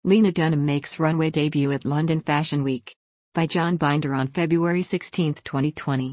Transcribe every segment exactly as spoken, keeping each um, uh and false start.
Lena Dunham makes runway debut at London Fashion Week. By John Binder on February sixteenth, twenty twenty.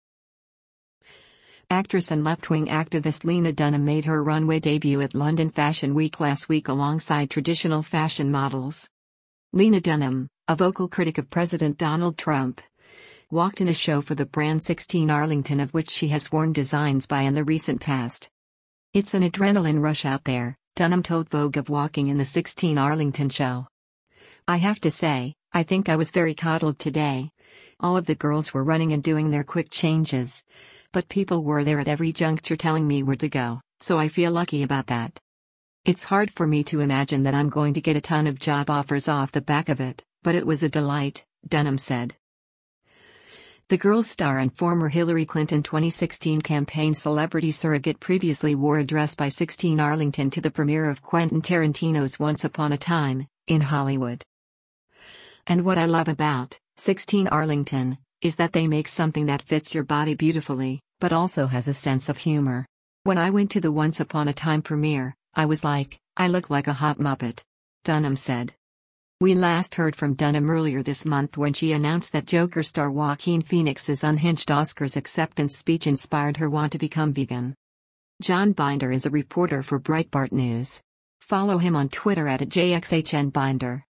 Actress and left-wing activist Lena Dunham made her runway debut at London Fashion Week last week alongside traditional fashion models. Lena Dunham, a vocal critic of President Donald Trump, walked in a show for the brand sixteen Arlington, of which she has worn designs by in the recent past. "It's an adrenaline rush out there," Dunham told Vogue of walking in the sixteen Arlington show. "I have to say, I think I was very coddled today. All of the girls were running and doing their quick changes. But people were there at every juncture telling me where to go, so I feel lucky about that. It's hard for me to imagine that I'm going to get a ton of job offers off the back of it, but it was a delight," Dunham said. The Girls star and former Hillary Clinton twenty sixteen campaign celebrity surrogate previously wore a dress by sixteen Arlington to the premiere of Quentin Tarantino's Once Upon a Time in Hollywood. "And what I love about sixteen Arlington is that they make something that fits your body beautifully, but also has a sense of humor. When I went to the Once Upon a Time premiere, I was like, I look like a hot Muppet," Dunham said. We last heard from Dunham earlier this month when she announced that Joker star Joaquin Phoenix's unhinged Oscars acceptance speech inspired her want to become vegan. John Binder is a reporter for Breitbart News. Follow him on Twitter at J X H N Binder.